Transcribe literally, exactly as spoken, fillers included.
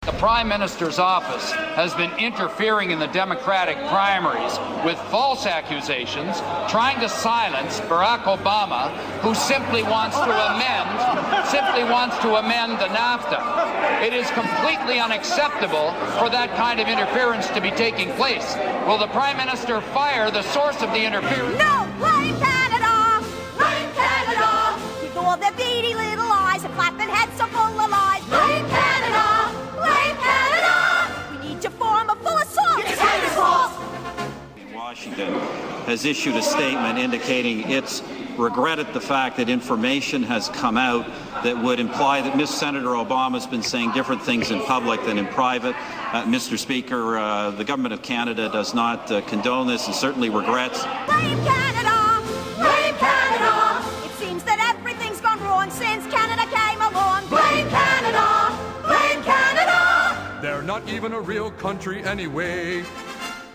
The Prime Minister's office has been interfering in the Democratic primaries with false accusations, trying to silence Barack Obama, who simply wants to amend, simply wants to amend the NAFTA. It is completely unacceptable for that kind of interference to be taking place. Will the Prime Minister fire the source of the interference? No! Blame Canada! Blame Canada! With all their beady little eyes and flapping heads so full of lies. Blame Canada! Blame Canada! We need to form a full assault. It's Canada's fault! Washington has issued a statement indicating it's regretted the fact that information has come out that would imply that Miz Senator Obama has been saying different things in public than in private. Uh, Mister Speaker, uh, the Government of Canada does not uh, condone this and certainly regrets. Blame Canada! Blame Canada! It seems that everything's gone wrong since Canada came along. Blame Canada! Blame Canada! They're not even a real country anyway.